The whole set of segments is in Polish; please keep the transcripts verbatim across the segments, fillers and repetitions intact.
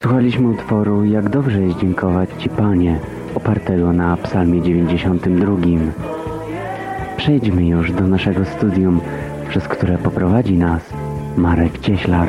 Słuchaliśmy utworu Jak dobrze jest dziękować Ci, Panie, opartego na psalmie dziewięćdziesiątym drugim. Przejdźmy już do naszego studium, przez które poprowadzi nas Marek Cieślar.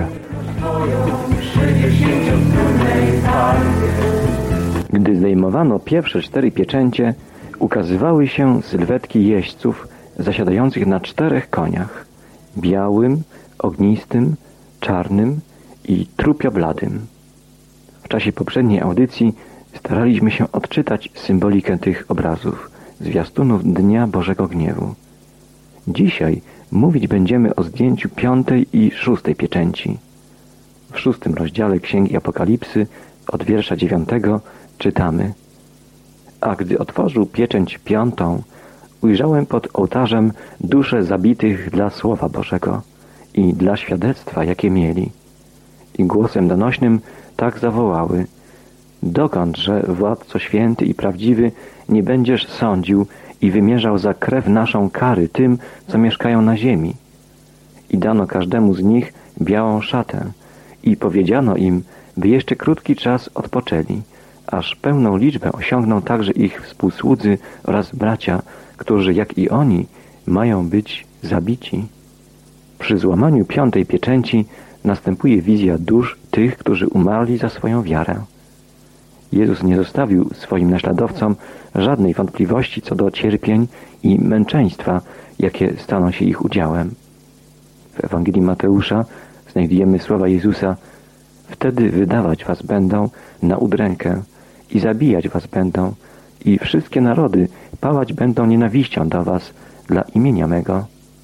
Gdy zdejmowano pierwsze cztery pieczęcie, ukazywały się sylwetki jeźdźców zasiadających na czterech koniach, białym, ognistym, czarnym i trupiobladym. W czasie poprzedniej audycji staraliśmy się odczytać symbolikę tych obrazów, zwiastunów Dnia Bożego Gniewu. Dzisiaj mówić będziemy o zdjęciu piątej i szóstej pieczęci. W szóstym rozdziale Księgi Apokalipsy od wiersza dziewiątego czytamy: A gdy otworzył pieczęć piątą, ujrzałem pod ołtarzem dusze zabitych dla Słowa Bożego i dla świadectwa, jakie mieli. I głosem donośnym tak zawołały: Dokądże, Władco święty i prawdziwy, nie będziesz sądził i wymierzał za krew naszą kary tym, co mieszkają na ziemi? I dano każdemu z nich białą szatę i powiedziano im, by jeszcze krótki czas odpoczęli, aż pełną liczbę osiągną także ich współsłudzy oraz bracia, którzy, jak i oni, mają być zabici. Przy złamaniu piątej pieczęci następuje wizja dusz tych, którzy umarli za swoją wiarę. Jezus nie zostawił swoim naśladowcom żadnej wątpliwości co do cierpień i męczeństwa, jakie staną się ich udziałem. W Ewangelii Mateusza znajdujemy słowa Jezusa: Wtedy wydawać was będą na udrękę i zabijać was będą i wszystkie narody pałać będą nienawiścią do was dla imienia mego.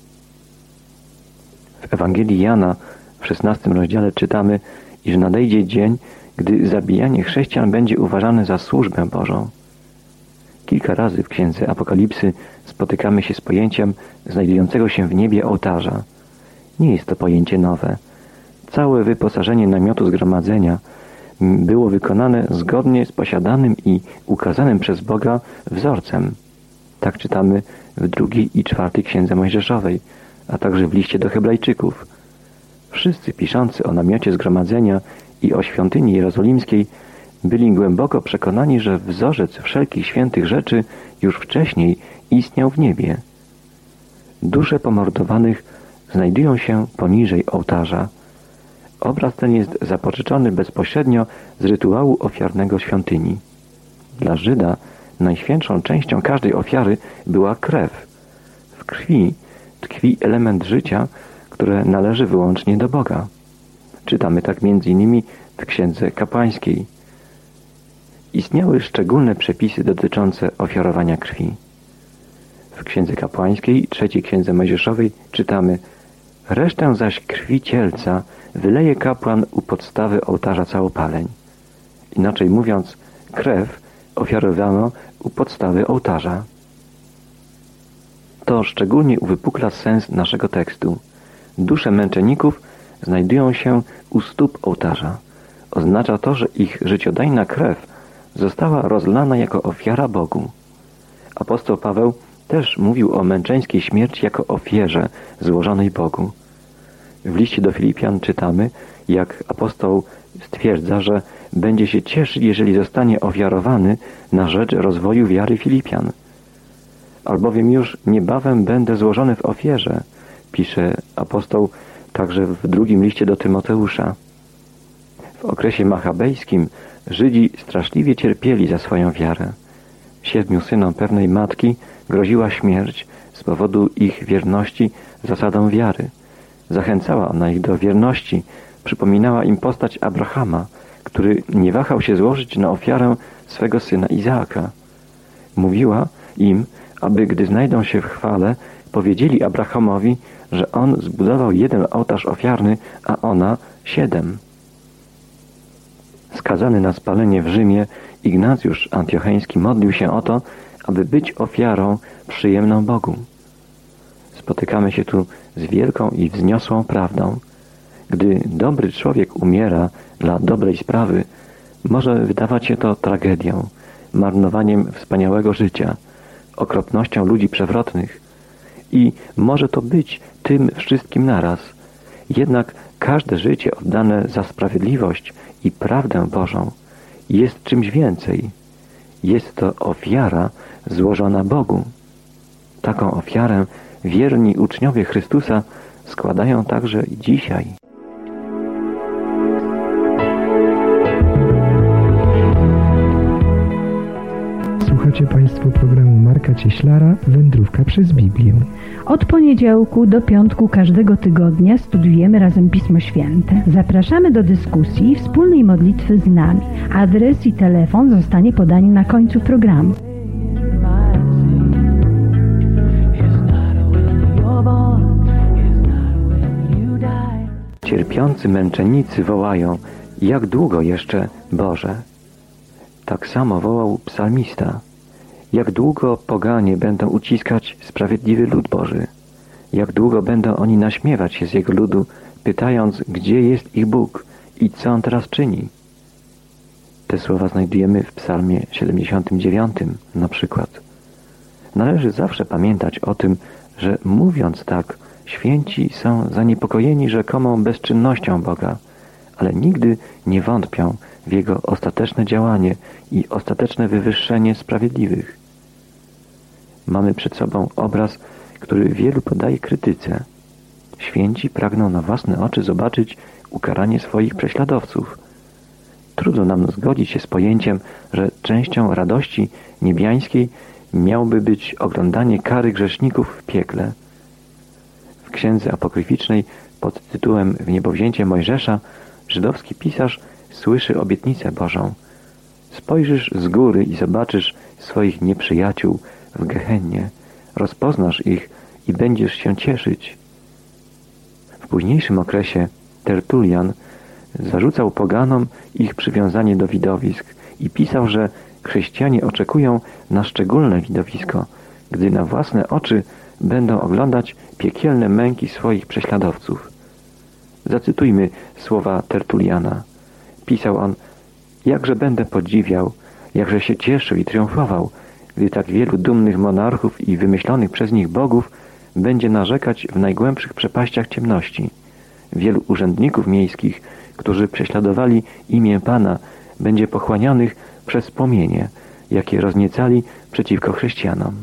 W Ewangelii Jana w szesnastym rozdziale czytamy, iż nadejdzie dzień, gdy zabijanie chrześcijan będzie uważane za służbę Bożą. Kilka razy w Księdze Apokalipsy spotykamy się z pojęciem znajdującego się w niebie ołtarza. Nie jest to pojęcie nowe. Całe wyposażenie namiotu zgromadzenia było wykonane zgodnie z posiadanym i ukazanym przez Boga wzorcem. Tak czytamy w drugiej i czwartej Księdze Mojżeszowej, a także w liście do Hebrajczyków. Wszyscy piszący o namiocie zgromadzenia i o świątyni jerozolimskiej byli głęboko przekonani, że wzorzec wszelkich świętych rzeczy już wcześniej istniał w niebie. Dusze pomordowanych znajdują się poniżej ołtarza. Obraz ten jest zapożyczony bezpośrednio z rytuału ofiarnego świątyni. Dla Żyda najświętszą częścią każdej ofiary była krew. W krwi tkwi element życia, które należy wyłącznie do Boga. Czytamy tak między innymi w Księdze Kapłańskiej. Istniały szczególne przepisy dotyczące ofiarowania krwi. W Księdze Kapłańskiej, trzeciej Księdze Mojżeszowej czytamy: Resztę zaś krwi cielca wyleje kapłan u podstawy ołtarza całopaleń. Inaczej mówiąc, krew ofiarowano u podstawy ołtarza. To szczególnie uwypukla sens naszego tekstu. Dusze męczenników znajdują się u stóp ołtarza. Oznacza to, że ich życiodajna krew została rozlana jako ofiara Bogu. Apostoł Paweł też mówił o męczeńskiej śmierci jako ofierze złożonej Bogu. W liście do Filipian czytamy, jak apostoł stwierdza, że będzie się cieszyć, jeżeli zostanie ofiarowany na rzecz rozwoju wiary Filipian. Albowiem już niebawem będę złożony w ofierze, pisze apostoł także w drugim liście do Tymoteusza. W okresie machabejskim Żydzi straszliwie cierpieli za swoją wiarę. Siedmiu synom pewnej matki groziła śmierć z powodu ich wierności zasadom wiary. Zachęcała ona ich do wierności, przypominała im postać Abrahama, który nie wahał się złożyć na ofiarę swego syna Izaaka. Mówiła im, aby gdy znajdą się w chwale, powiedzieli Abrahamowi, że on zbudował jeden ołtarz ofiarny, a ona siedem. Skazany na spalenie w Rzymie, Ignacjusz Antiocheński modlił się o to, aby być ofiarą przyjemną Bogu. Spotykamy się tu z wielką i wzniosłą prawdą. Gdy dobry człowiek umiera dla dobrej sprawy, może wydawać się to tragedią, marnowaniem wspaniałego życia, okropnością ludzi przewrotnych i może to być tym wszystkim naraz. Jednak każde życie oddane za sprawiedliwość i prawdę Bożą jest czymś więcej. Jest to ofiara złożona Bogu. Taką ofiarę wierni uczniowie Chrystusa składają także i dzisiaj. Słuchacie Państwo programu Marka Cieślara Wędrówka przez Biblię. Od poniedziałku do piątku każdego tygodnia studiujemy razem Pismo Święte. Zapraszamy do dyskusji i wspólnej modlitwy z nami. Adres i telefon zostanie podany na końcu programu. Cierpiący męczennicy wołają: jak długo jeszcze, Boże? Tak samo wołał psalmista: jak długo poganie będą uciskać sprawiedliwy lud Boży? Jak długo będą oni naśmiewać się z Jego ludu, pytając, gdzie jest ich Bóg i co On teraz czyni? Te słowa znajdujemy w psalmie siedemdziesiątym dziewiątym na przykład. Należy zawsze pamiętać o tym, że mówiąc tak, święci są zaniepokojeni rzekomą bezczynnością Boga, ale nigdy nie wątpią w Jego ostateczne działanie i ostateczne wywyższenie sprawiedliwych. Mamy przed sobą obraz, który wielu podaje krytyce. Święci pragną na własne oczy zobaczyć ukaranie swoich prześladowców. Trudno nam zgodzić się z pojęciem, że częścią radości niebiańskiej miałoby być oglądanie kary grzeszników w piekle. W księdze apokryficznej pod tytułem W niebowzięcie Mojżesza żydowski pisarz słyszy obietnicę Bożą. Spojrzysz z góry i zobaczysz swoich nieprzyjaciół w Gehennie. Rozpoznasz ich i będziesz się cieszyć. W późniejszym okresie Tertulian zarzucał poganom ich przywiązanie do widowisk i pisał, że chrześcijanie oczekują na szczególne widowisko, gdy na własne oczy będą oglądać piekielne męki swoich prześladowców. Zacytujmy słowa Tertuliana. Pisał on: jakże będę podziwiał, jakże się cieszył i triumfował, gdy tak wielu dumnych monarchów i wymyślonych przez nich bogów będzie narzekać w najgłębszych przepaściach ciemności. Wielu urzędników miejskich, którzy prześladowali imię Pana, będzie pochłanianych przez płomienie, jakie rozniecali przeciwko chrześcijanom.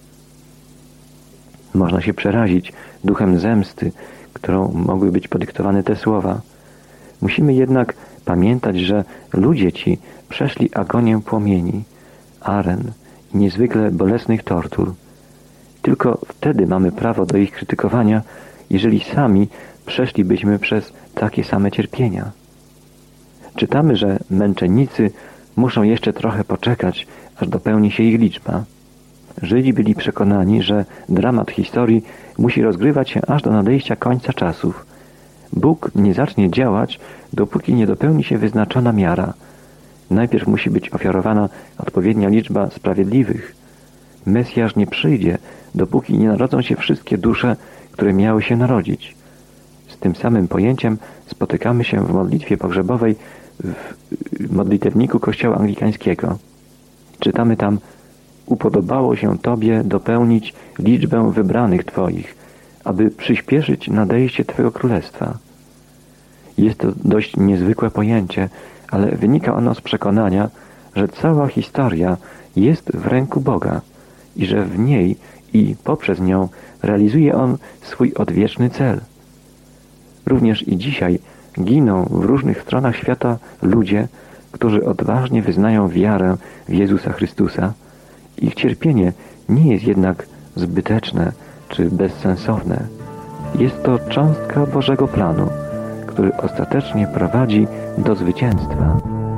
Można się przerazić duchem zemsty, którą mogły być podyktowane te słowa. Musimy jednak pamiętać, że ludzie ci przeszli agonię płomieni, aren i niezwykle bolesnych tortur. Tylko wtedy mamy prawo do ich krytykowania, jeżeli sami przeszlibyśmy przez takie same cierpienia. Czytamy, że męczennicy muszą jeszcze trochę poczekać, aż dopełni się ich liczba. Żydzi byli przekonani, że dramat historii musi rozgrywać się aż do nadejścia końca czasów. Bóg nie zacznie działać, dopóki nie dopełni się wyznaczona miara. Najpierw musi być ofiarowana odpowiednia liczba sprawiedliwych. Mesjasz nie przyjdzie, dopóki nie narodzą się wszystkie dusze, które miały się narodzić. Z tym samym pojęciem spotykamy się w modlitwie pogrzebowej w modlitewniku Kościoła Anglikańskiego. Czytamy tam: upodobało się Tobie dopełnić liczbę wybranych Twoich, aby przyspieszyć nadejście Twego Królestwa. Jest to dość niezwykłe pojęcie, ale wynika ono z przekonania, że cała historia jest w ręku Boga i że w niej i poprzez nią realizuje On swój odwieczny cel. Również i dzisiaj giną w różnych stronach świata ludzie, którzy odważnie wyznają wiarę w Jezusa Chrystusa. Ich cierpienie nie jest jednak zbyteczne czy bezsensowne. Jest to cząstka Bożego planu, który ostatecznie prowadzi do zwycięstwa.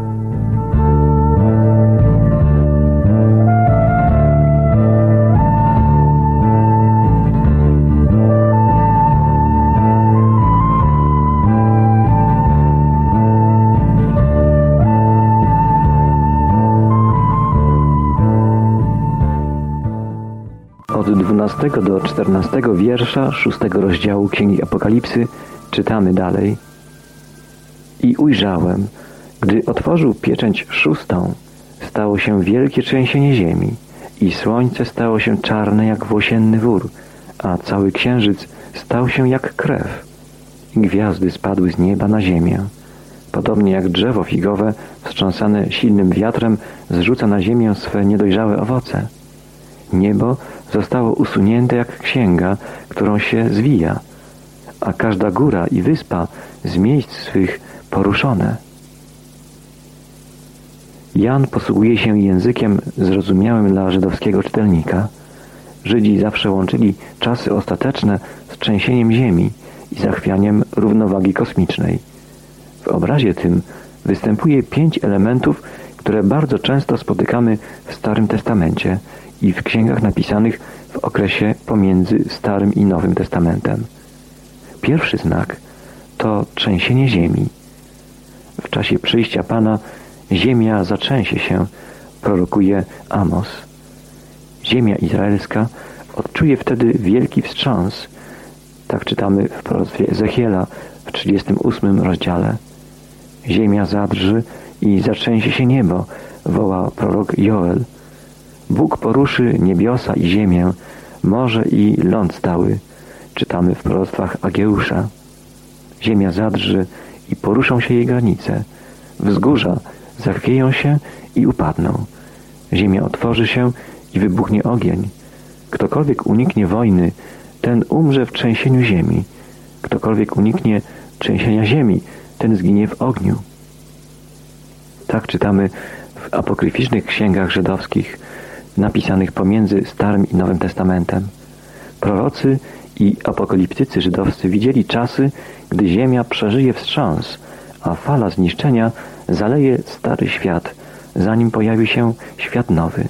Od dwunastego do czternastego wiersza szóstego rozdziału Księgi Apokalipsy czytamy dalej. I ujrzałem, gdy otworzył pieczęć szóstą, stało się wielkie trzęsienie ziemi i słońce stało się czarne jak włosienny wór, a cały księżyc stał się jak krew gwiazdy spadły z nieba na ziemię. Podobnie jak drzewo figowe wstrząsane silnym wiatrem zrzuca na ziemię swe niedojrzałe owoce. Niebo zostało usunięte jak księga, którą się zwija, a każda góra i wyspa z miejsc swych poruszone. Jan posługuje się językiem zrozumiałym dla żydowskiego czytelnika. Żydzi zawsze łączyli czasy ostateczne z trzęsieniem ziemi i zachwianiem równowagi kosmicznej. W obrazie tym występuje pięć elementów, które bardzo często spotykamy w Starym Testamencie i w księgach napisanych w okresie pomiędzy Starym i Nowym Testamentem. Pierwszy znak to trzęsienie ziemi. W czasie przyjścia Pana ziemia zatrzęsie się, prorokuje Amos. Ziemia izraelska odczuje wtedy wielki wstrząs. Tak czytamy w proroctwie Ezechiela w trzydziestym ósmym rozdziale. Ziemia zadrży i zatrzęsie się niebo, woła prorok Joel. Bóg poruszy niebiosa i ziemię, morze i ląd stały, czytamy w proroctwach Ageusza. Ziemia zadrży i poruszą się jej granice. Wzgórza zachwieją się i upadną. Ziemia otworzy się i wybuchnie ogień. Ktokolwiek uniknie wojny, ten umrze w trzęsieniu ziemi. Ktokolwiek uniknie trzęsienia ziemi, ten zginie w ogniu. Tak czytamy w apokryficznych księgach żydowskich, napisanych pomiędzy Starym i Nowym Testamentem. Prorocy i apokaliptycy żydowscy widzieli czasy, gdy ziemia przeżyje wstrząs, a fala zniszczenia zaleje stary świat, zanim pojawi się świat nowy.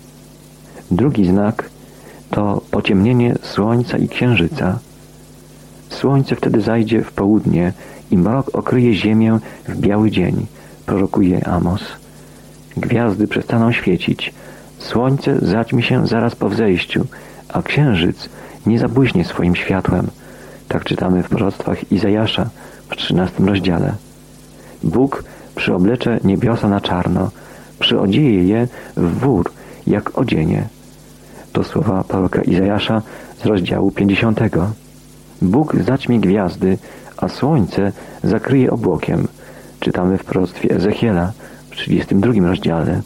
Drugi znak to pociemnienie słońca i księżyca. Słońce wtedy zajdzie w południe i mrok okryje ziemię w biały dzień, prorokuje Amos. Gwiazdy przestaną świecić, słońce zaćmi się zaraz po wzejściu, a księżyc nie zabłyśnie swoim światłem. Tak czytamy w proroctwach Izajasza w trzynastym rozdziale. Bóg przyoblecze niebiosa na czarno, przyodzieje je w wór, jak odzienie. To słowa proroka Izajasza z rozdziału pięćdziesiątego. Bóg zaćmi gwiazdy, a słońce zakryje obłokiem. Czytamy w proroctwie Ezechiela w trzydziestym drugim rozdziale.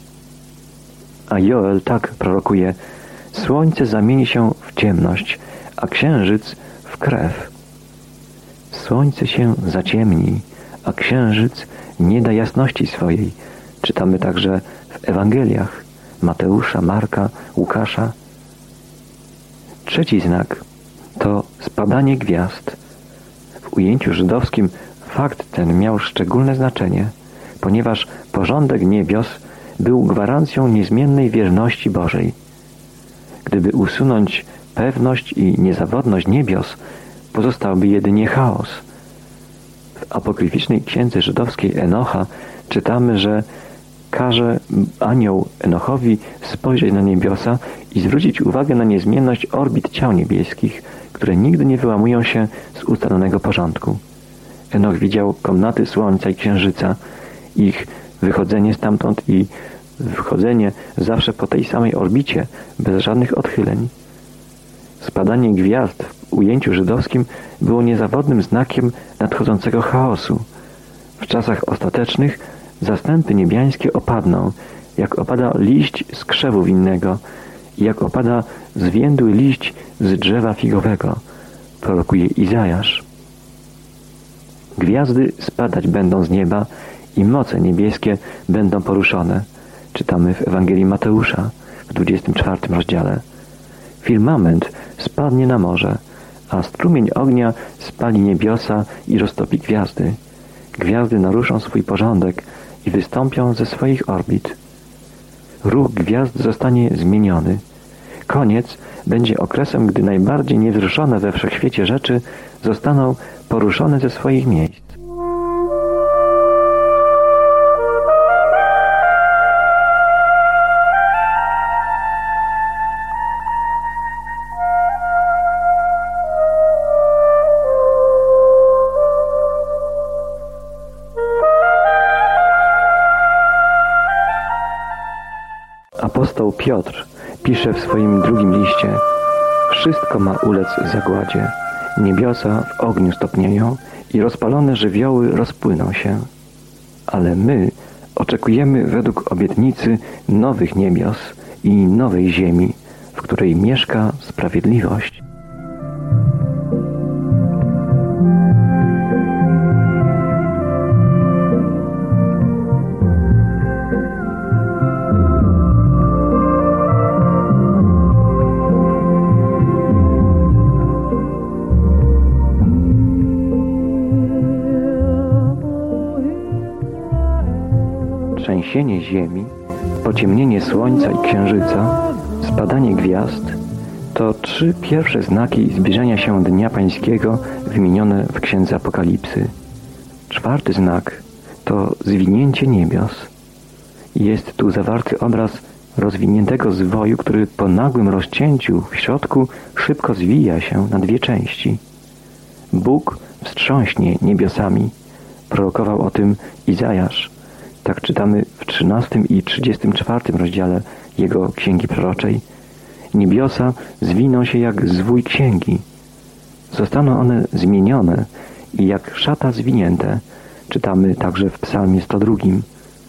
A Joel tak prorokuje: słońce zamieni się w ciemność, a księżyc w krew. Słońce się zaciemni, a księżyc nie da jasności swojej. Czytamy także w Ewangeliach Mateusza, Marka, Łukasza. Trzeci znak to spadanie gwiazd. W ujęciu żydowskim fakt ten miał szczególne znaczenie, ponieważ porządek niebios był gwarancją niezmiennej wierności Bożej. Gdyby usunąć pewność i niezawodność niebios, pozostałby jedynie chaos. W apokryficznej księdze żydowskiej Enocha czytamy, że każe anioł Enochowi spojrzeć na niebiosa i zwrócić uwagę na niezmienność orbit ciał niebieskich, które nigdy nie wyłamują się z ustalonego porządku. Enoch widział komnaty słońca i księżyca, ich wychodzenie stamtąd i wchodzenie zawsze po tej samej orbicie, bez żadnych odchyleń. Spadanie gwiazd w ujęciu żydowskim było niezawodnym znakiem nadchodzącego chaosu. W czasach ostatecznych zastępy niebiańskie opadną, jak opada liść z krzewu winnego i jak opada zwiędły liść z drzewa figowego, prorokuje Izajasz. Gwiazdy spadać będą z nieba i moce niebieskie będą poruszone. Czytamy w Ewangelii Mateusza w dwudziestym czwartym rozdziale. Firmament spadnie na morze, a strumień ognia spali niebiosa i roztopi gwiazdy. Gwiazdy naruszą swój porządek i wystąpią ze swoich orbit. Ruch gwiazd zostanie zmieniony. Koniec będzie okresem, gdy najbardziej niewzruszone we wszechświecie rzeczy zostaną poruszone ze swoich miejsc. Apostoł Piotr pisze w swoim drugim liście: wszystko ma ulec zagładzie Niebiosa w ogniu stopnieją i rozpalone żywioły rozpłyną się. Ale my oczekujemy według obietnicy nowych niebios i nowej ziemi, w której mieszka sprawiedliwość. Trzęsienie ziemi, pociemnienie słońca i księżyca, spadanie gwiazd to trzy pierwsze znaki zbliżania się Dnia Pańskiego wymienione w Księdze Apokalipsy. Czwarty znak to zwinięcie niebios. Jest tu zawarty obraz rozwiniętego zwoju, który po nagłym rozcięciu w środku szybko zwija się na dwie części. Bóg wstrząśnie niebiosami. Prorokował o tym Izajasz. Tak czytamy w trzynastym i trzydziestym czwartym rozdziale jego księgi proroczej. Niebiosa zwiną się jak zwój księgi. Zostaną one zmienione i jak szata zwinięte. Czytamy także w psalmie sto drugim.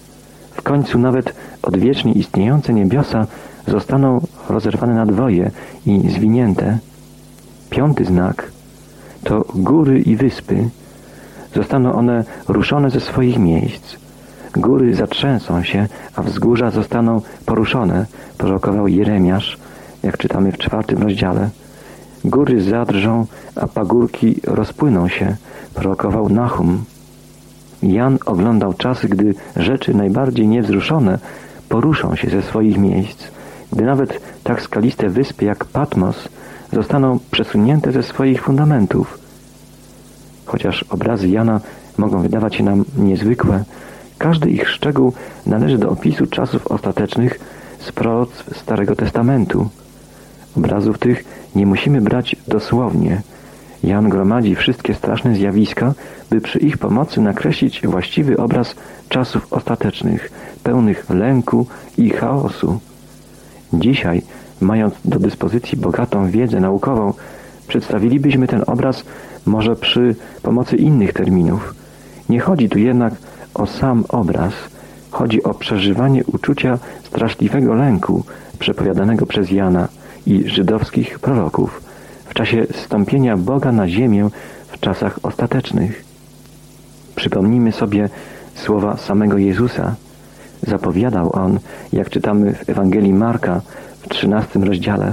W końcu nawet odwiecznie istniejące niebiosa zostaną rozerwane na dwoje i zwinięte. Piąty znak to góry i wyspy. Zostaną one ruszone ze swoich miejsc. Góry zatrzęsą się, a wzgórza zostaną poruszone, prorokował Jeremiasz, jak czytamy w czwartym rozdziale. Góry zadrżą, a pagórki rozpłyną się, prorokował Nahum. Jan oglądał czasy, gdy rzeczy najbardziej niewzruszone poruszą się ze swoich miejsc, gdy nawet tak skaliste wyspy jak Patmos zostaną przesunięte ze swoich fundamentów. Chociaż obrazy Jana mogą wydawać się nam niezwykłe, każdy ich szczegół należy do opisu czasów ostatecznych z proroctw Starego Testamentu. Obrazów tych nie musimy brać dosłownie. Jan gromadzi wszystkie straszne zjawiska, by przy ich pomocy nakreślić właściwy obraz czasów ostatecznych, pełnych lęku i chaosu. Dzisiaj, mając do dyspozycji bogatą wiedzę naukową, przedstawilibyśmy ten obraz może przy pomocy innych terminów. Nie chodzi tu jednak o sam obraz. Chodzi o przeżywanie uczucia straszliwego lęku przepowiadanego przez Jana i żydowskich proroków w czasie zstąpienia Boga na ziemię w czasach ostatecznych. Przypomnijmy sobie słowa samego Jezusa. Zapowiadał On, jak czytamy w Ewangelii Marka w trzynastym rozdziale.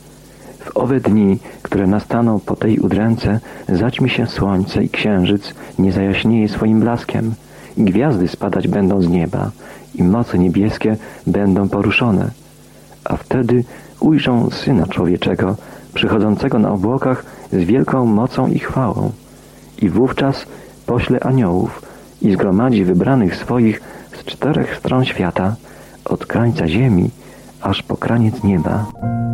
W owe dni, które nastaną po tej udręce, zaćmi się słońce i księżyc nie zajaśnieje swoim blaskiem. I gwiazdy spadać będą z nieba i moce niebieskie będą poruszone. A wtedy ujrzą Syna Człowieczego, przychodzącego na obłokach z wielką mocą i chwałą. I wówczas pośle aniołów i zgromadzi wybranych swoich z czterech stron świata, od krańca ziemi aż po kraniec nieba.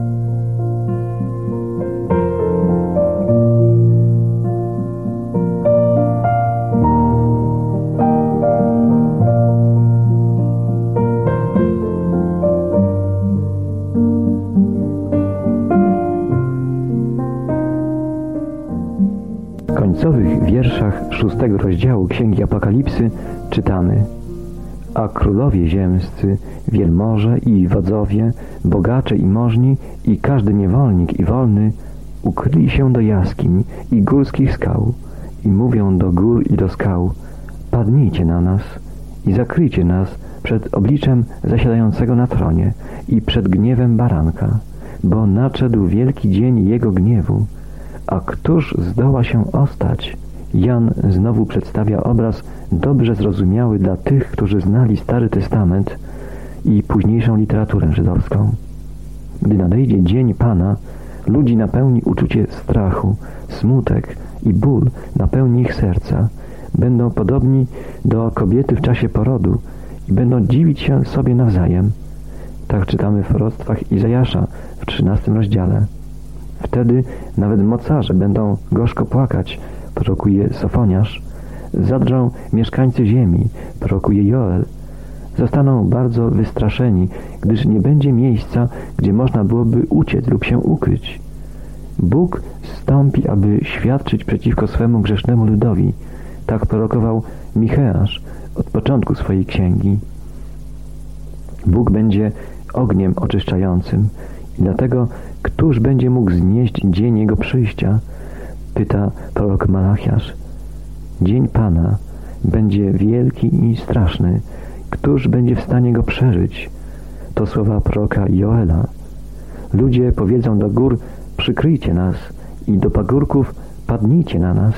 W końcowych wierszach szóstego rozdziału Księgi Apokalipsy czytamy: A królowie ziemscy, wielmoże i wodzowie, bogacze i możni i każdy niewolnik i wolny ukryli się do jaskiń i górskich skał i mówią do gór i do skał: Padnijcie na nas i zakryjcie nas przed obliczem zasiadającego na tronie i przed gniewem baranka, bo nadszedł wielki dzień jego gniewu. A któż zdoła się ostać? Jan znowu przedstawia obraz dobrze zrozumiały dla tych, którzy znali Stary Testament i późniejszą literaturę żydowską. Gdy nadejdzie dzień Pana, ludzi napełni uczucie strachu, smutek i ból napełni ich serca. Będą podobni do kobiety w czasie porodu i będą dziwić się sobie nawzajem. Tak czytamy w proroctwach Izajasza w trzynastym rozdziale. Wtedy nawet mocarze będą gorzko płakać, prorokuje Sofoniarz. Zadrżą mieszkańcy ziemi, prorokuje Joel. Zostaną bardzo wystraszeni, gdyż nie będzie miejsca, gdzie można byłoby uciec lub się ukryć. Bóg zstąpi, aby świadczyć przeciwko swemu grzesznemu ludowi. Tak prorokował Micheasz od początku swojej księgi. Bóg będzie ogniem oczyszczającym i dlatego któż będzie mógł znieść dzień Jego przyjścia? Pyta prorok Malachiasz. Dzień Pana będzie wielki i straszny. Któż będzie w stanie go przeżyć? To słowa proroka Joela. Ludzie powiedzą do gór, przykryjcie nas, i do pagórków, padnijcie na nas.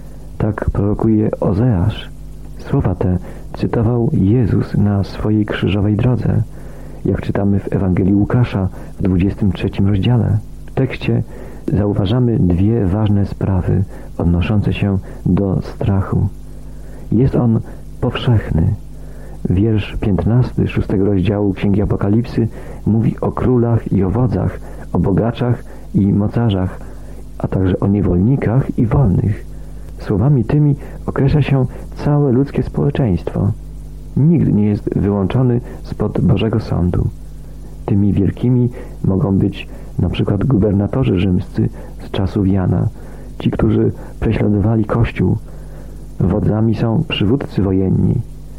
Tak prorokuje Ozeasz. Słowa te cytował Jezus na swojej krzyżowej drodze, jak czytamy w Ewangelii Łukasza w dwudziestym trzecim rozdziale. W tekście zauważamy dwie ważne sprawy odnoszące się do strachu. Jest on powszechny. Wiersz piętnasty szóstego rozdziału Księgi Apokalipsy mówi o królach i o wodzach, o bogaczach i mocarzach, a także o niewolnikach i wolnych. Słowami tymi określa się całe ludzkie społeczeństwo. Nikt nie jest wyłączony spod Bożego Sądu. Tymi wielkimi mogą być na przykład gubernatorzy rzymscy z czasów Jana, ci, którzy prześladowali Kościół. Wodzami są przywódcy wojenni.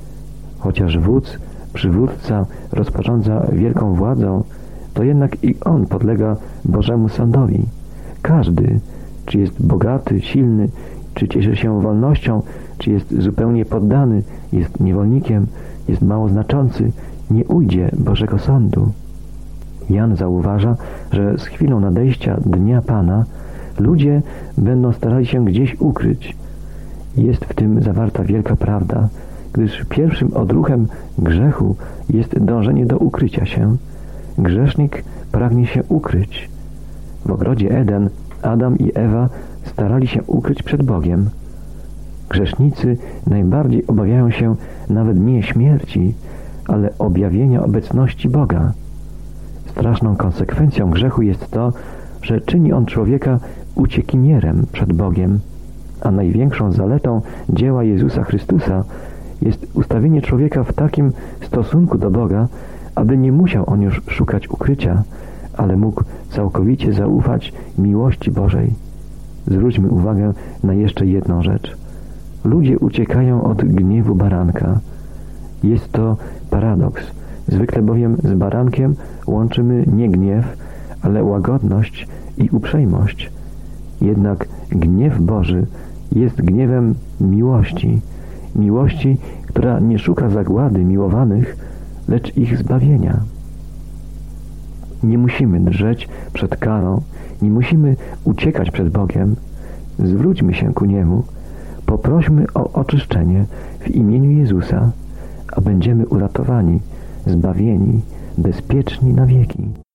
Chociaż wódz, przywódca rozporządza wielką władzą, to jednak i on podlega Bożemu Sądowi. Każdy, czy jest bogaty, silny, czy cieszy się wolnością, czy jest zupełnie poddany, jest niewolnikiem, jest mało znaczący, nie ujdzie Bożego Sądu. Jan zauważa, że z chwilą nadejścia Dnia Pana ludzie będą starali się gdzieś ukryć. Jest w tym zawarta wielka prawda, gdyż pierwszym odruchem grzechu jest dążenie do ukrycia się. Grzesznik pragnie się ukryć. W ogrodzie Eden Adam i Ewa starali się ukryć przed Bogiem. Grzesznicy najbardziej obawiają się nawet nie śmierci, ale objawienia obecności Boga. Straszną konsekwencją grzechu jest to, że czyni on człowieka uciekinierem przed Bogiem, a największą zaletą dzieła Jezusa Chrystusa jest ustawienie człowieka w takim stosunku do Boga, aby nie musiał on już szukać ukrycia, ale mógł całkowicie zaufać miłości Bożej. Zwróćmy uwagę na jeszcze jedną rzecz. Ludzie uciekają od gniewu baranka. Jest to paradoks. Zwykle bowiem z barankiem łączymy nie gniew, ale łagodność i uprzejmość. Jednak gniew Boży jest gniewem miłości. Miłości, która nie szuka zagłady miłowanych, lecz ich zbawienia. Nie musimy drżeć przed karą, nie musimy uciekać przed Bogiem. Zwróćmy się ku Niemu, poprośmy o oczyszczenie w imieniu Jezusa, a będziemy uratowani, zbawieni, bezpieczni na wieki.